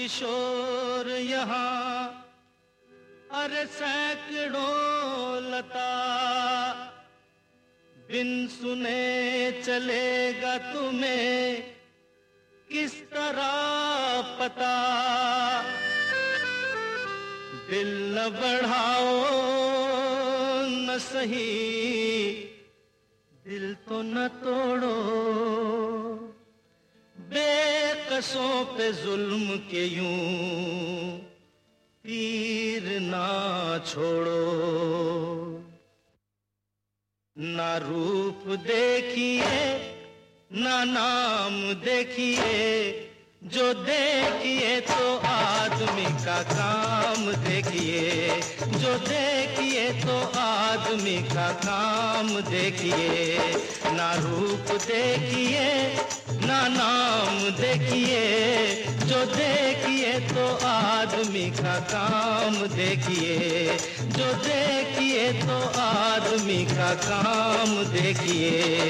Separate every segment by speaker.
Speaker 1: किशोर यहाँ, अरे सैकड़ों लता, बिन सुने चलेगा तुम्हें किस तरह पता। दिल न बढ़ाओ न सही, दिल तो न तोड़ो, बेकसों पे जुल्म के यूं तीर ना छोड़ो। ना रूप देखिए ना नाम देखिए, जो देखिए तो आदमी का काम देखिए, जो देखिए तो आदमी का काम देखिए। ना रूप देखिए ना नाम देखिए, जो देखिए तो आदमी का काम देखिए, जो देखिए तो आदमी का काम देखिए।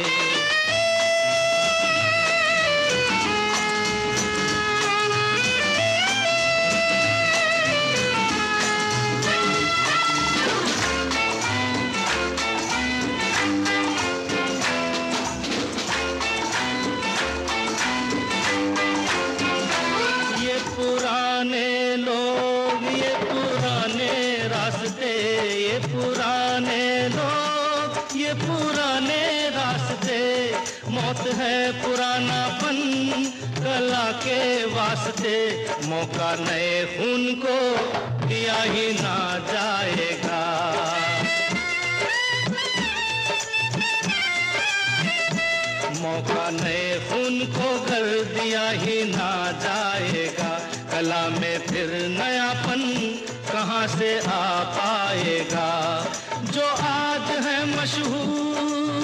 Speaker 1: पुराने लोग ये पुराने रास्ते, ये पुराने लोग ये पुराने रास्ते। मौत है पुरानापन कला के वास्ते, मौका नए खून को दिया ही ना जाएगा। मौका नए खून को कर दिया ही ना जाएगा। कला में फिर नयापन कहाँ से आ पाएगा। जो आज है मशहूर,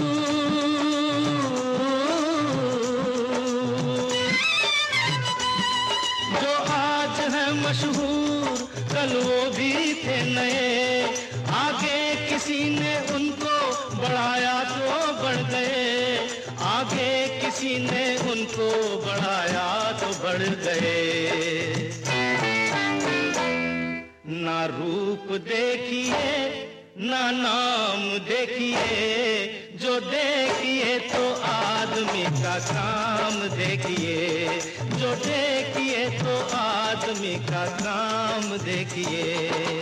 Speaker 1: जो आज है मशहूर, कल वो भी थे नए। आगे किसी ने उनको बढ़ाया तो बढ़ गए, आगे किसी ने उनको बढ़ाया तो बढ़ गए। ना रूप देखिए ना नाम देखिए, जो देखिए तो आदमी का काम देखिए, जो देखिए तो आदमी का काम देखिए।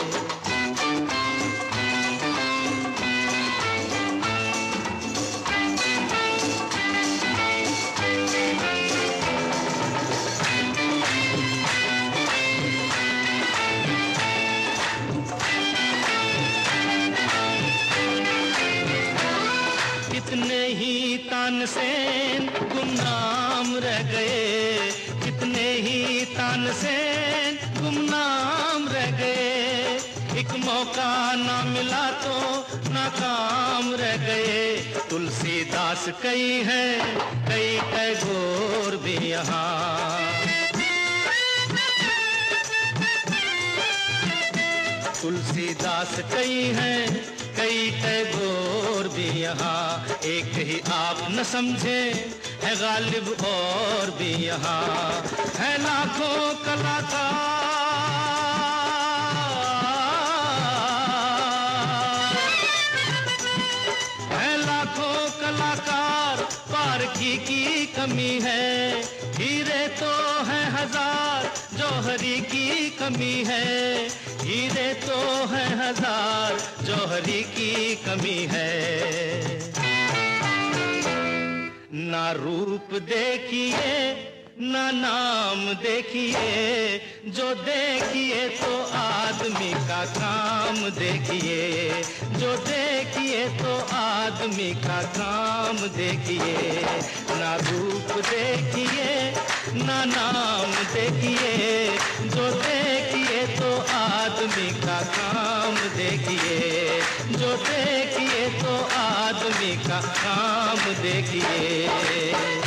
Speaker 1: कितने ही तानसेन गुमनाम रह गए, कितने ही तानसेन गुमनाम रह गए। एक मौका ना मिला तो नाकाम रह गए। तुलसीदास कई हैं कई टैगोर भी यहाँ, तुलसीदास कई हैं कई टैगोर भी यहाँ। एक ही आप न समझे है गालिब और भी यहाँ। है लाखों कलाकार, है लाखों कलाकार, पारखी की कमी है। हीरे तो है हजार, जौहरी की कमी है। हीरे तो है हजार, जौहरी की कमी है। ना रूप देखिए ना नाम देखिए, जो देखिए तो आदमी का काम देखिए, जो देखिए तो आदमी का काम देखिए। ना रूप देखिए ना नाम देखिए, जो देखिए तो आदमी का काम देखिए, जो देखिए तो आदमी का काम देखिए।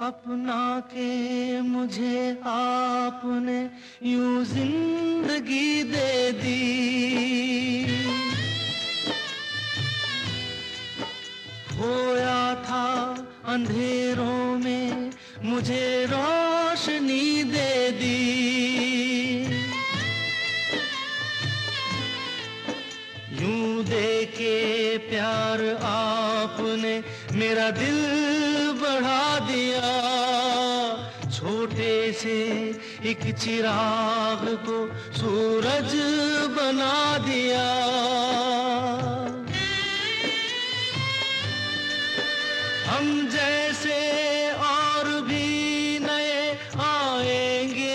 Speaker 1: अपना के मुझे आपने यूं जिंदगी दे दी। खोया था अंधेरों में मुझे रोशनी दे दी। यूं दे के प्यार आपने मेरा दिल बढ़ा दिया। छोटे से एक चिराग को सूरज बना दिया। हम जैसे और भी नए आएंगे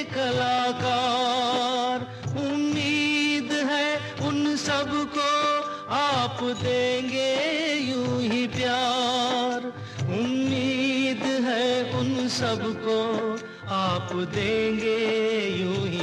Speaker 1: कलाकार। उम्मीद है उन सबको आप देंगे यूं ही प्यार। उम्मीद है उन सबको आप देंगे यूं ही